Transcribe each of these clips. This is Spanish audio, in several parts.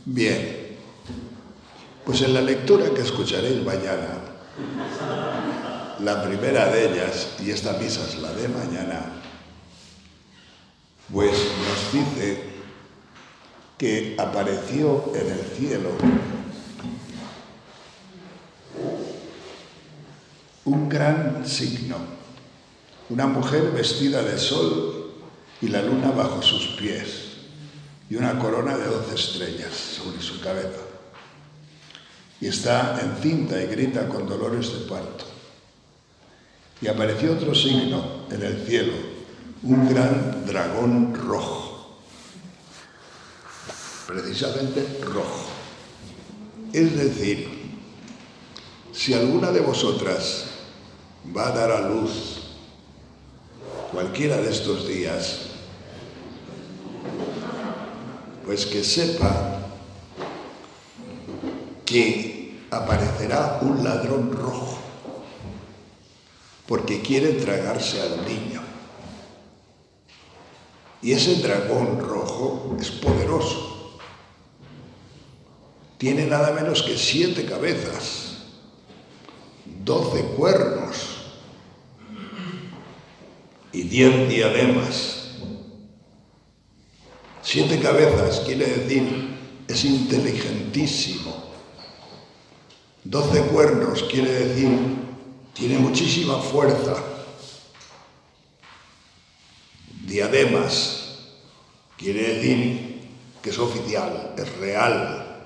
Bien, pues en la lectura que escucharéis mañana, la primera de ellas, y esta misa es la de mañana, pues nos dice que apareció en el cielo un gran signo, una mujer vestida de sol y la luna bajo sus pies, y una corona de 12 estrellas sobre su cabeza. Y está encinta y grita con dolores de parto. Y apareció otro signo en el cielo, un gran dragón rojo, precisamente rojo. Es decir, si alguna de vosotras va a dar a luz cualquiera de estos días, pues que sepa que aparecerá un ladrón rojo, porque quiere tragarse al niño. Y ese dragón rojo es poderoso. Tiene nada menos que 7 cabezas, 12 cuernos y 10 diademas. 7 cabezas quiere decir, es inteligentísimo. 12 cuernos quiere decir, tiene muchísima fuerza. Diademas quiere decir que es oficial, es real.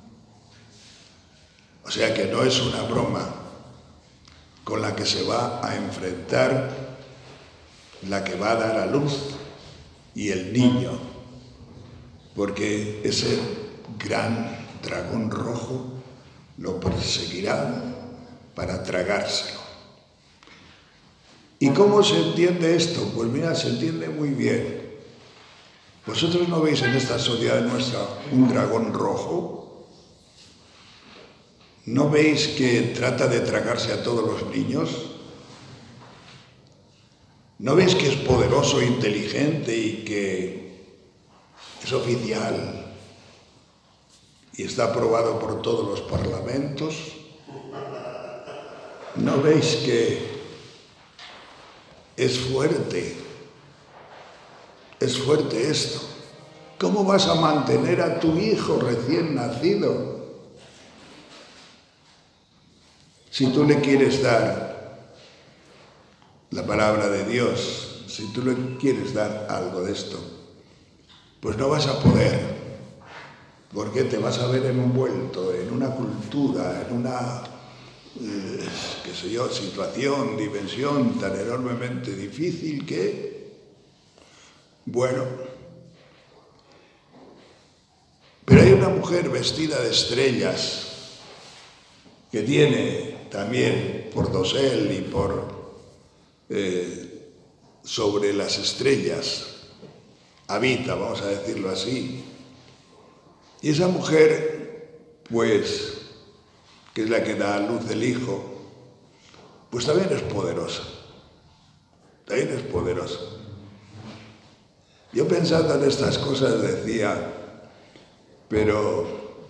O sea que no es una broma con la que se va a enfrentar la que va a dar a luz y el niño, porque ese gran dragón rojo lo perseguirá para tragárselo. ¿Y cómo se entiende esto? Pues mira, se entiende muy bien. ¿Vosotros no veis en esta sociedad nuestra un dragón rojo? ¿No veis que trata de tragarse a todos los niños? ¿No veis que es poderoso, inteligente y que es oficial y está aprobado por todos los parlamentos? ¿No veis que es fuerte? Es fuerte esto. ¿Cómo vas a mantener a tu hijo recién nacido si tú le quieres dar la palabra de Dios, si tú le quieres dar algo de esto? Pues no vas a poder, porque te vas a ver envuelto en una cultura, en una, situación, dimensión tan enormemente difícil que, bueno, pero hay una mujer vestida de estrellas que tiene también por dosel y por sobre las estrellas habita, vamos a decirlo así. Y esa mujer, pues, que es la que da a luz el hijo, pues también es poderosa. También es poderosa. Yo pensando en estas cosas decía, pero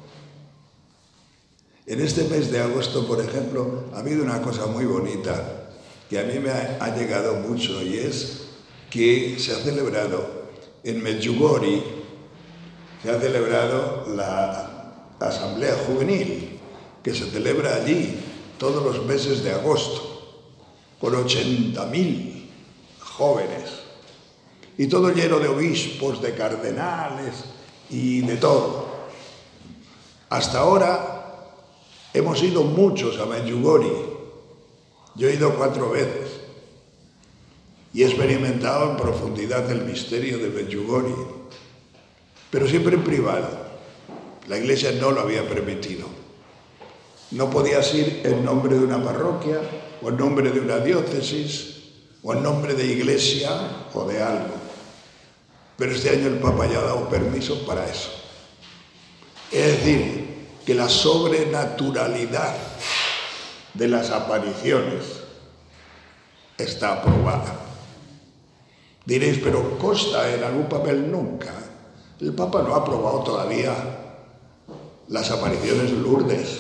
en este mes de agosto, por ejemplo, ha habido una cosa muy bonita que a mí me ha llegado mucho, y es que se ha celebrado en Medjugorje, se ha celebrado la Asamblea Juvenil, que se celebra allí todos los meses de agosto, con 80.000 jóvenes, y todo lleno de obispos, de cardenales y de todo. Hasta ahora hemos ido muchos a Medjugorje. Yo he ido 4 veces y he experimentado en profundidad el misterio de Medjugorje, pero siempre en privado. La Iglesia no lo había permitido. No podías ir en nombre de una parroquia, o en nombre de una diócesis, o en nombre de iglesia o de algo. Pero este año el Papa ya ha dado permiso para eso. Es decir, que la sobrenaturalidad de las apariciones está aprobada. Diréis, pero ¿consta en algún papel? Nunca. El Papa no ha aprobado todavía las apariciones de Lourdes.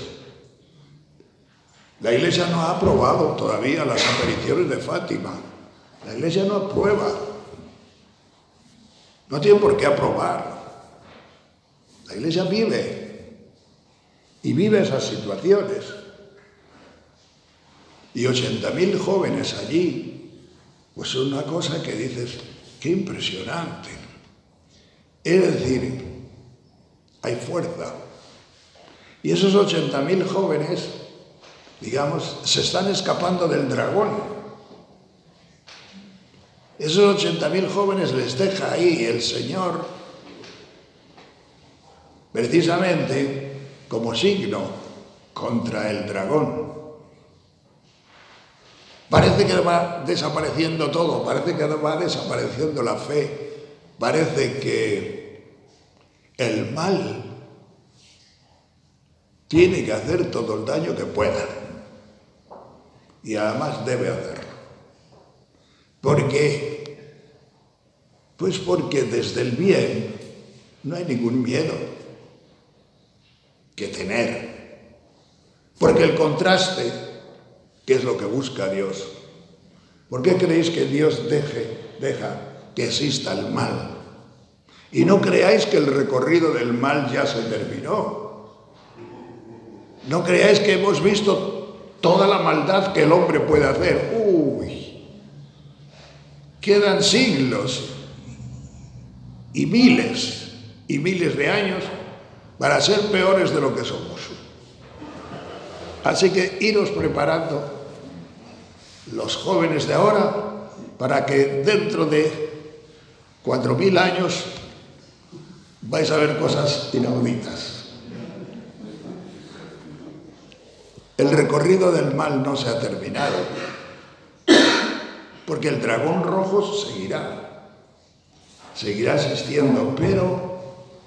La Iglesia no ha aprobado todavía las apariciones de Fátima. La Iglesia no aprueba. No tiene por qué aprobar. La Iglesia vive. Y vive esas situaciones. Y 80.000 jóvenes allí, pues es una cosa que dices, qué impresionante. Es decir, hay fuerza. Y esos 80.000 jóvenes, digamos, se están escapando del dragón. Esos 80.000 jóvenes les deja ahí el Señor, precisamente como signo contra el dragón. Parece que va desapareciendo todo, parece que va desapareciendo la fe, parece que el mal tiene que hacer todo el daño que pueda y además debe hacerlo. ¿Por qué? Pues porque desde el bien no hay ningún miedo que tener, porque el contraste, que es lo que busca Dios. ¿Por qué creéis que Dios deja que exista el mal? Y no creáis que el recorrido del mal ya se terminó. No creáis que hemos visto toda la maldad que el hombre puede hacer. Quedan siglos y miles de años para ser peores de lo que somos. Así que iros preparando los jóvenes de ahora para que dentro de 4.000 años vais a ver cosas inauditas. El recorrido del mal no se ha terminado, porque el dragón rojo seguirá existiendo, pero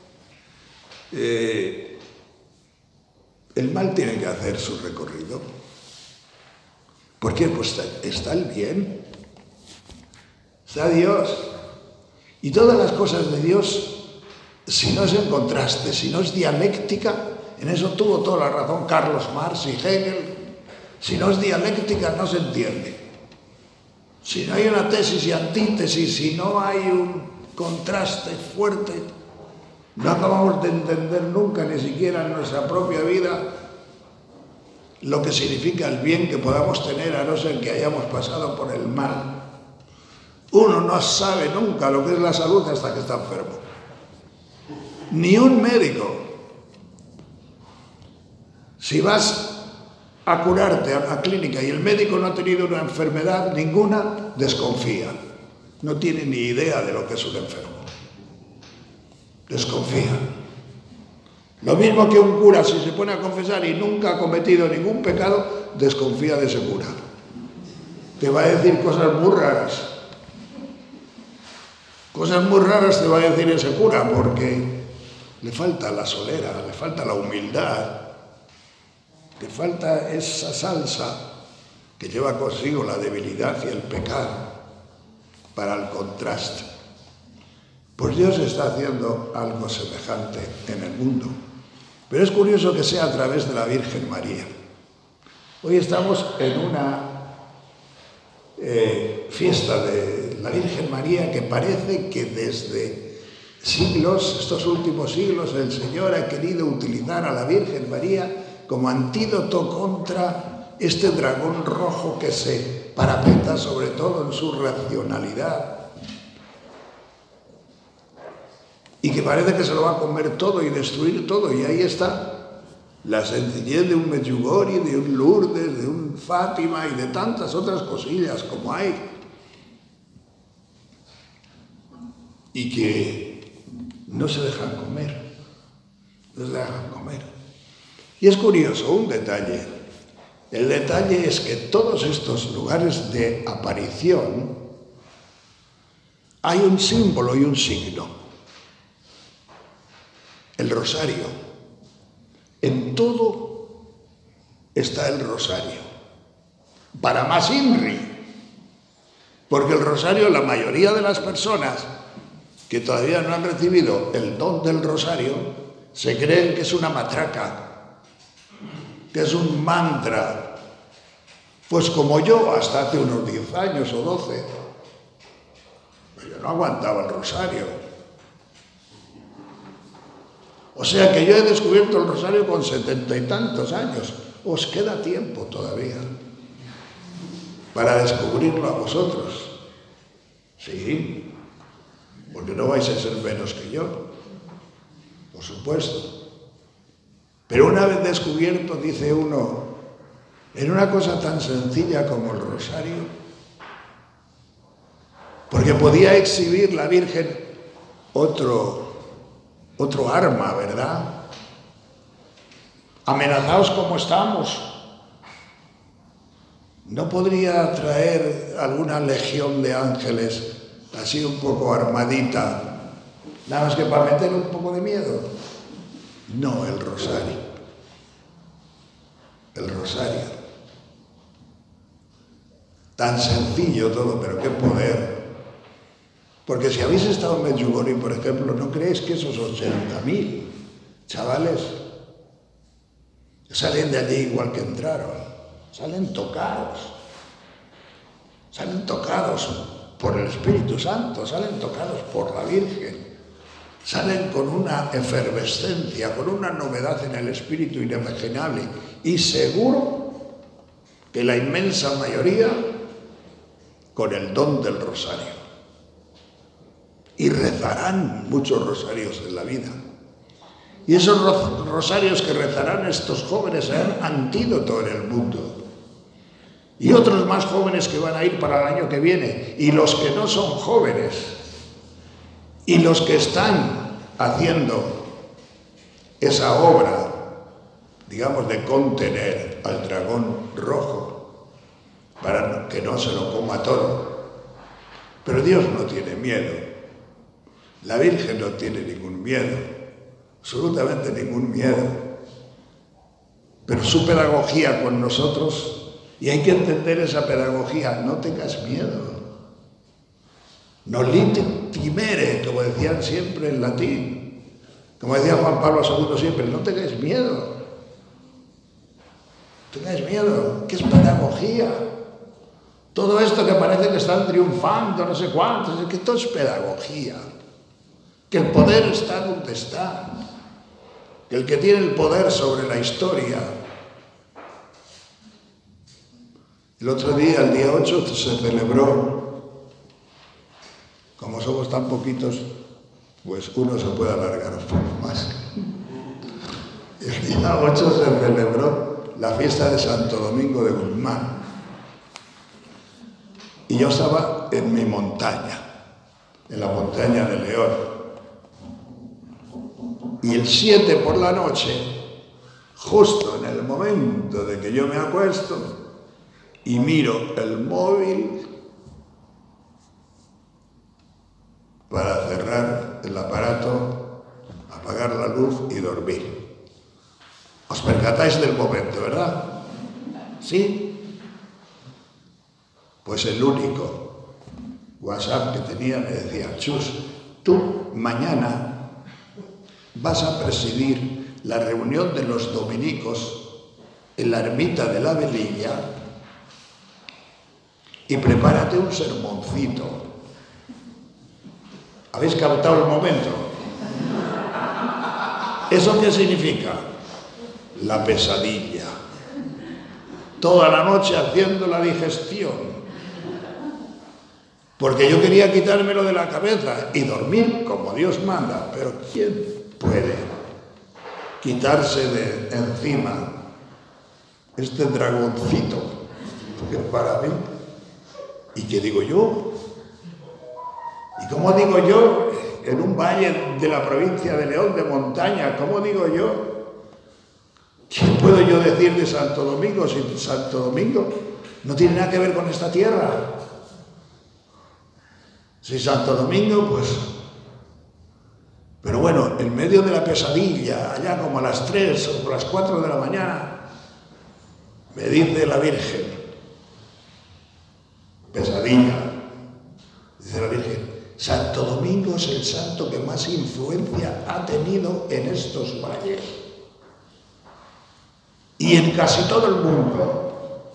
el mal tiene que hacer su recorrido. ¿Por qué? Pues está el bien, está Dios. Y todas las cosas de Dios, si no es en contraste, si no es dialéctica, en eso tuvo toda la razón Carlos Marx y Hegel, si no es dialéctica no se entiende. Si no hay una tesis y antítesis, si no hay un contraste fuerte, no acabamos de entender nunca, ni siquiera en nuestra propia vida, lo que significa el bien que podamos tener, a no ser que hayamos pasado por el mal. Uno no sabe nunca lo que es la salud hasta que está enfermo. Ni un médico. Si vas a curarte a la clínica y el médico no ha tenido una enfermedad ninguna, desconfía. No tiene ni idea de lo que es un enfermo. Desconfía. Lo mismo que un cura, si se pone a confesar y nunca ha cometido ningún pecado, desconfía de ese cura. Te va a decir cosas muy raras. Cosas muy raras te va a decir ese cura, porque le falta la solera, le falta la humildad, le falta esa salsa que lleva consigo la debilidad y el pecado para el contraste. Pues Dios está haciendo algo semejante en el mundo. Pero es curioso que sea a través de la Virgen María. Hoy estamos en una fiesta de la Virgen María que parece que desde siglos, estos últimos siglos, el Señor ha querido utilizar a la Virgen María como antídoto contra este dragón rojo que se parapeta sobre todo en su racionalidad y que parece que se lo va a comer todo y destruir todo. Y ahí está la sencillez de un Medjugorje, de un Lourdes, de un Fátima y de tantas otras cosillas como hay, y que no se dejan comer, no se dejan comer. Y es curioso un detalle. El detalle es que todos estos lugares de aparición hay un símbolo y un signo. El rosario. En todo está el rosario. Para más INRI. Porque el rosario, la mayoría de las personas que todavía no han recibido el don del rosario, se creen que es una matraca, que es un mantra. Pues como yo, hasta hace unos 10 años o 12, yo no aguantaba el rosario. O sea que yo he descubierto el rosario con 70 y tantos años. Os queda tiempo todavía para descubrirlo a vosotros. Sí, porque no vais a ser menos que yo, por supuesto. Pero una vez descubierto, dice uno, en una cosa tan sencilla como el rosario, porque podía exhibir la Virgen otro arma, ¿verdad? Amenazados como estamos, ¿no podría traer alguna legión de ángeles así un poco armadita, nada más que para meter un poco de miedo? No, el rosario. El rosario. Tan sencillo todo, pero qué poder. Porque si habéis estado en Medjugorje, por ejemplo, ¿no creéis que esos 80.000 chavales salen de allí igual que entraron? Salen tocados por el Espíritu Santo, salen tocados por la Virgen, salen con una efervescencia, con una novedad en el espíritu inimaginable, y seguro que la inmensa mayoría con el don del rosario. Y rezarán muchos rosarios en la vida. Y esos rosarios que rezarán estos jóvenes serán antídoto en el mundo. Y otros más jóvenes que van a ir para el año que viene. Y los que no son jóvenes. Y los que están haciendo esa obra, digamos, de contener al dragón rojo para que no se lo coma todo. Pero Dios no tiene miedo. La Virgen no tiene ningún miedo, absolutamente ningún miedo. Pero su pedagogía con nosotros, y hay que entender esa pedagogía, no tengas miedo. Non lite timere, como decían siempre en latín. Como decía Juan Pablo II siempre, no tengáis miedo. No tengáis miedo, que es pedagogía. Todo esto que parece que están triunfando, no sé cuántos, es que todo es pedagogía. Que el poder está donde está, que el que tiene el poder sobre la historia. El otro día, el día 8, se celebró, como somos tan poquitos, pues uno se puede alargar un poco más. El día 8 se celebró la fiesta de Santo Domingo de Guzmán. Y yo estaba en mi montaña, en la montaña de León. Y el 7 por la noche, justo en el momento de que yo me acuesto y miro el móvil para cerrar el aparato, apagar la luz y dormir. ¿Os percatáis del momento, verdad? ¿Sí? Pues el único WhatsApp que tenía me decía, Chus, tú mañana vas a presidir la reunión de los dominicos en la ermita de la Velilla y prepárate un sermoncito. ¿Habéis captado el momento? ¿Eso qué significa? La pesadilla. Toda la noche haciendo la digestión. Porque yo quería quitármelo de la cabeza y dormir como Dios manda, pero ¿quién puede quitarse de encima este dragoncito que es para mí? ¿Y qué digo yo? ¿Y cómo digo yo en un valle de la provincia de León, de montaña? ¿Cómo digo yo? ¿Qué puedo yo decir de Santo Domingo si Santo Domingo no tiene nada que ver con esta tierra? Si Santo Domingo, pues... Pero bueno, en medio de la pesadilla, allá como a las 3 o las 4 de la mañana, me dice la Virgen, pesadilla, dice la Virgen, Santo Domingo es el santo que más influencia ha tenido en estos valles y en casi todo el mundo.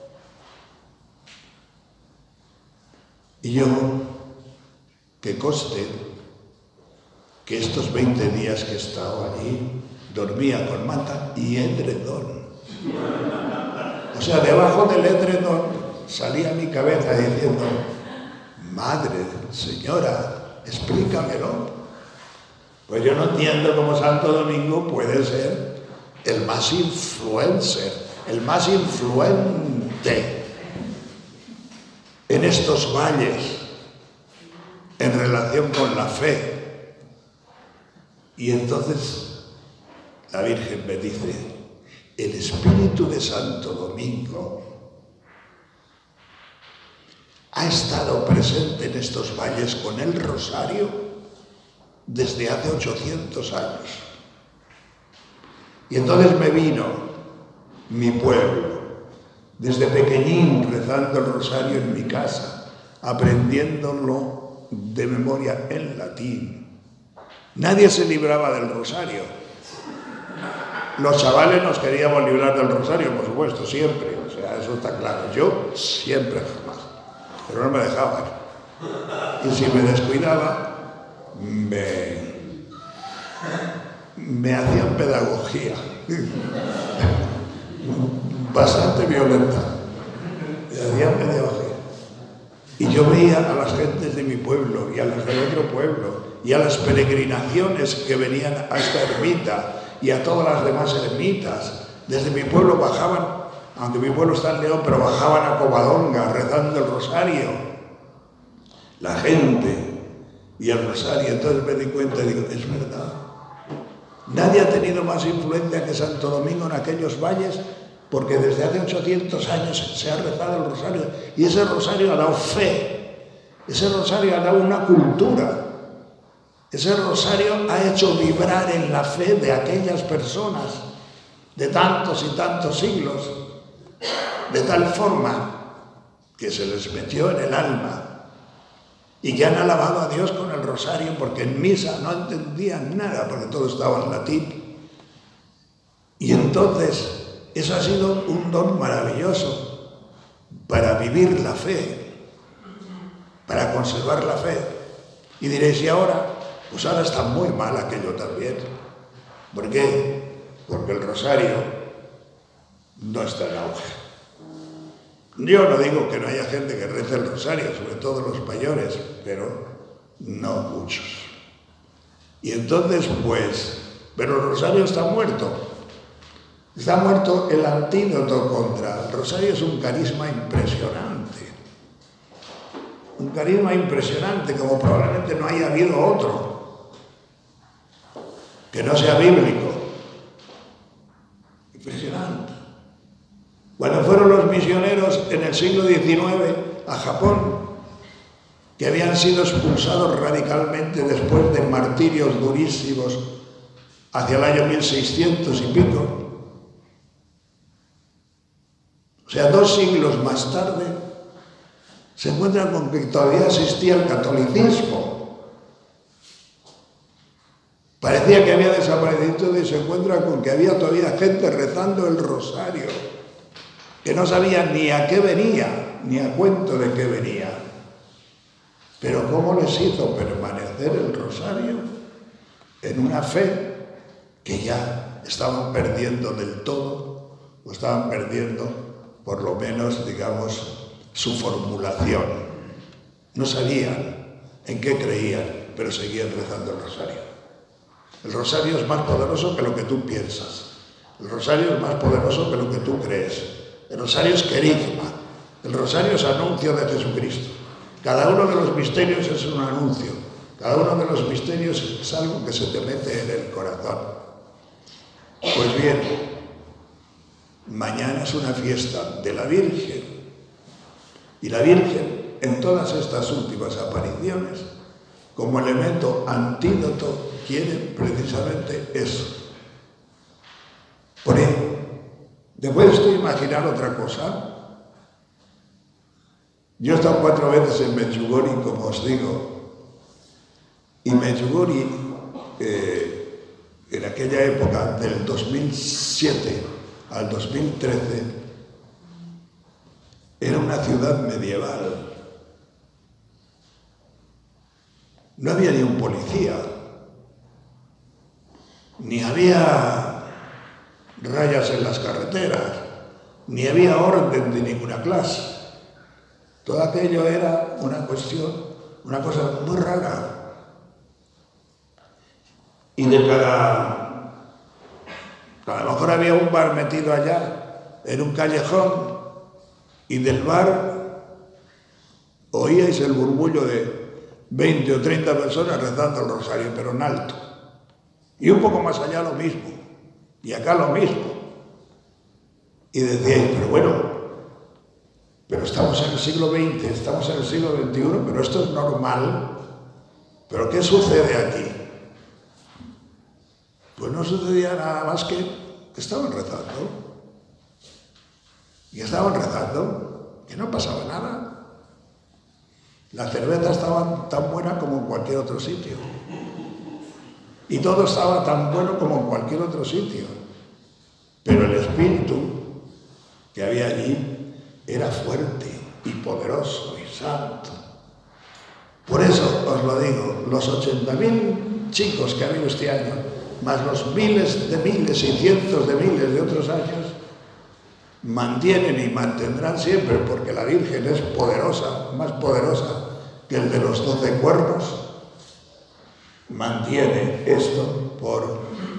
Y yo, que conste que estos 20 días que he estado allí, dormía con manta y edredón. O sea, debajo del edredón salía mi cabeza diciendo: Madre, señora, explícamelo. Pues yo no entiendo cómo Santo Domingo puede ser el más influencer, el más influente en estos valles en relación con la fe. Y entonces la Virgen me dice: el espíritu de Santo Domingo ha estado presente en estos valles con el rosario desde hace 800 años. Y entonces me vino mi pueblo, desde pequeñín rezando el rosario en mi casa, aprendiéndolo de memoria en latín. Nadie se libraba del rosario. Los chavales nos queríamos librar del rosario, por supuesto, siempre. O sea, eso está claro. Yo siempre, jamás. Pero no me dejaban. Y si me descuidaba, me hacían pedagogía. Bastante violenta. Me hacían pedagogía. Y yo veía a las gentes de mi pueblo y a las del otro pueblo y a las peregrinaciones que venían a esta ermita y a todas las demás ermitas. Desde mi pueblo bajaban, aunque mi pueblo está en León, pero bajaban a Covadonga rezando el rosario. La gente y el rosario. Entonces me di cuenta y digo: es verdad. Nadie ha tenido más influencia que Santo Domingo en aquellos valles, porque desde hace 800 años se ha rezado el rosario. Y ese rosario ha dado fe. Ese rosario ha dado una cultura. Ese rosario ha hecho vibrar en la fe de aquellas personas de tantos y tantos siglos, de tal forma que se les metió en el alma y que han alabado a Dios con el rosario, porque en misa no entendían nada, porque todo estaba en latín. Y entonces eso ha sido un don maravilloso para vivir la fe, para conservar la fe. Y diréis: ¿y ahora? Pues ahora está muy mal aquello también. ¿Por qué? Porque el rosario no está en auge. Yo no digo que no haya gente que rece el rosario, sobre todo los mayores, pero no muchos. Y entonces, pero el rosario está muerto. Está muerto el antídoto contra. El rosario es un carisma impresionante. Un carisma impresionante, como probablemente no haya habido otro que no sea bíblico. Impresionante. Cuando fueron los misioneros en el siglo XIX a Japón, que habían sido expulsados radicalmente después de martirios durísimos hacia el año 1600 y pico, o sea, 2 siglos más tarde, se encuentran con que todavía existía el catolicismo. Parecía que había desaparecido y se encuentran con que había todavía gente rezando el rosario, que no sabía ni a qué venía, ni a cuento de qué venía. Pero ¿cómo les hizo permanecer el rosario en una fe que ya estaban perdiendo del todo, o estaban perdiendo, por lo menos, digamos, su formulación? No sabían en qué creían, pero seguían rezando el rosario. El rosario es más poderoso que lo que tú piensas. El rosario es más poderoso que lo que tú crees. El rosario es querigma. El rosario es anuncio de Jesucristo. Cada uno de los misterios es un anuncio. Cada uno de los misterios es algo que se te mete en el corazón. Pues bien, mañana es una fiesta de la Virgen. Y la Virgen, en todas estas últimas apariciones, como elemento antídoto, quiere precisamente eso. Por ello, ¿te puedes tú imaginar otra cosa? Yo he estado 4 veces en Medjugorje, como os digo, Y Medjugorje, en aquella época, del 2007 al 2013, era una ciudad medieval. No había ni un policía, ni había rayas en las carreteras, ni había orden de ninguna clase. Todo aquello era una cosa muy rara. Y de a lo mejor había un bar metido allá, en un callejón, y del bar oíais el murmullo de 20 o 30 personas rezando el rosario, pero en alto. Y un poco más allá lo mismo, y acá lo mismo. Y decíais, pero bueno, pero estamos en el siglo XX, estamos en el siglo XXI, pero esto es normal. ¿Pero qué sucede aquí? Pues no sucedía nada más que estaban rezando. Y estaban rezando, que no pasaba nada. La cerveza estaba tan buena como en cualquier otro sitio. Y todo estaba tan bueno como en cualquier otro sitio. Pero el espíritu que había allí era fuerte y poderoso y santo. Por eso os lo digo, los 80.000 chicos que ha habido este año, más los miles y cientos de miles de otros años, mantienen y mantendrán siempre, porque la Virgen es poderosa, más poderosa que el de los 12 cuernos, mantiene esto por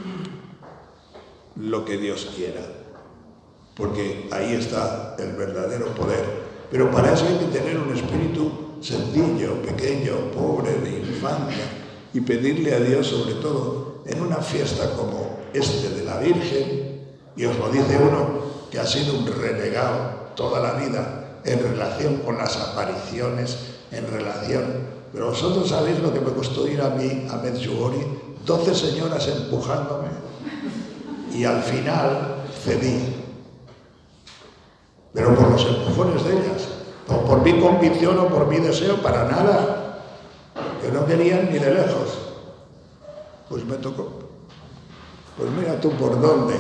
lo que Dios quiera, porque ahí está el verdadero poder. Pero para eso hay que tener un espíritu sencillo, pequeño, pobre, de infancia, y pedirle a Dios, sobre todo en una fiesta como este de la Virgen, y os lo dice uno que ha sido un renegado toda la vida en relación con las apariciones, pero vosotros sabéis lo que me costó ir a mí a Medjugorje, 12 señoras empujándome, y al final cedí, pero por los empujones de ellas, no por mi convicción o por mi deseo, para nada, que no querían ni de lejos. Pues me tocó. Pues mira tú por dónde.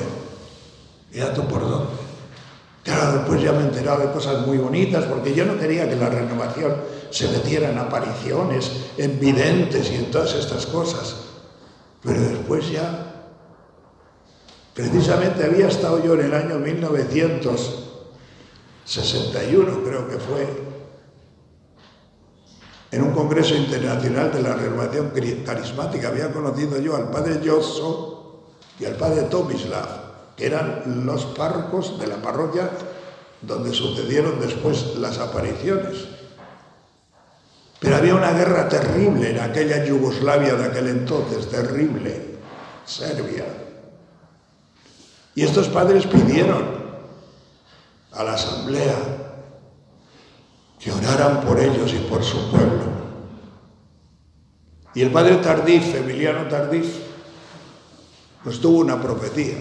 Claro, después ya me he enterado de cosas muy bonitas, porque yo no quería que la renovación se metiera en apariciones, en videntes y en todas estas cosas. Pero después ya, precisamente había estado yo en el año 1961, creo que fue, en un congreso internacional de la renovación carismática. Había conocido yo al padre Josso y al padre Tomislav, que eran los párrocos de la parroquia donde sucedieron después las apariciones. Pero había una guerra terrible en aquella Yugoslavia de aquel entonces, terrible, Serbia. Y estos padres pidieron a la asamblea que oraran por ellos y por su pueblo. Y el padre Tardif, Emiliano Tardif, pues tuvo una profecía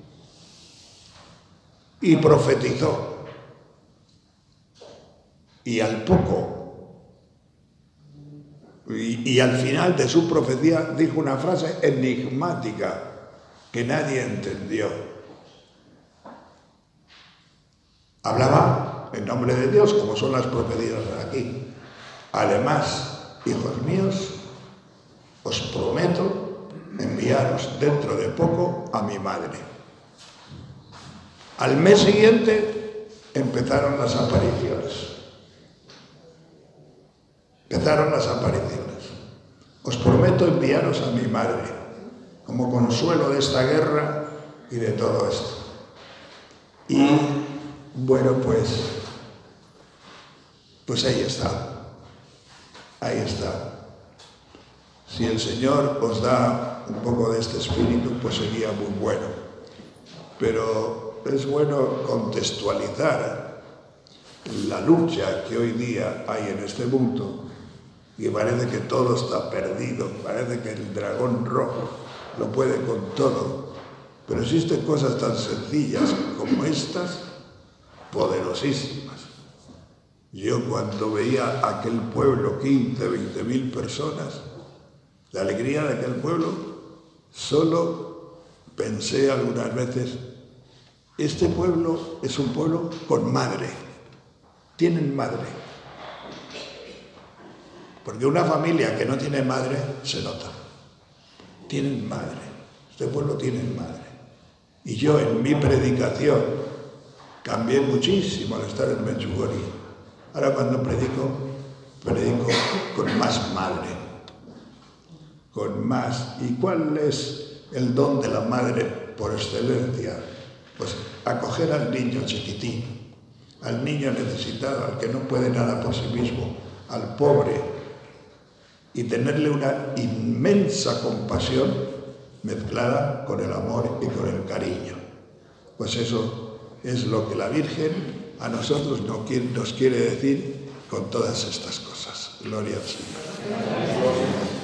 y profetizó. Y al poco, y al final de su profecía dijo una frase enigmática que nadie entendió. Hablaba en nombre de Dios, como son las profecías de aquí. Además, hijos míos, os prometo enviaros dentro de poco a mi madre. Al mes siguiente empezaron las apariciones. Os prometo enviaros a mi madre como consuelo de esta guerra y de todo esto. Y bueno, pues ahí está. Si el Señor os da un poco de este espíritu, pues sería muy bueno. Pero es bueno contextualizar la lucha que hoy día hay en este mundo, y parece que todo está perdido, parece que el dragón rojo lo puede con todo, pero existen cosas tan sencillas como estas, poderosísimas. Yo cuando veía aquel pueblo, 15, 20.000 personas, La alegría de aquel pueblo, solo pensé algunas veces, este pueblo es un pueblo con madre, tienen madre. Porque una familia que no tiene madre se nota, tienen madre, este pueblo tiene madre. Y yo en mi predicación cambié muchísimo al estar en Medjugorje. Ahora cuando predico con más madre, con más. ¿Y cuál es el don de la madre por excelencia? Pues acoger al niño chiquitín, al niño necesitado, al que no puede nada por sí mismo, al pobre, y tenerle una inmensa compasión mezclada con el amor y con el cariño. Pues eso es lo que la Virgen a nosotros nos quiere decir con todas estas cosas. Gloria al Señor.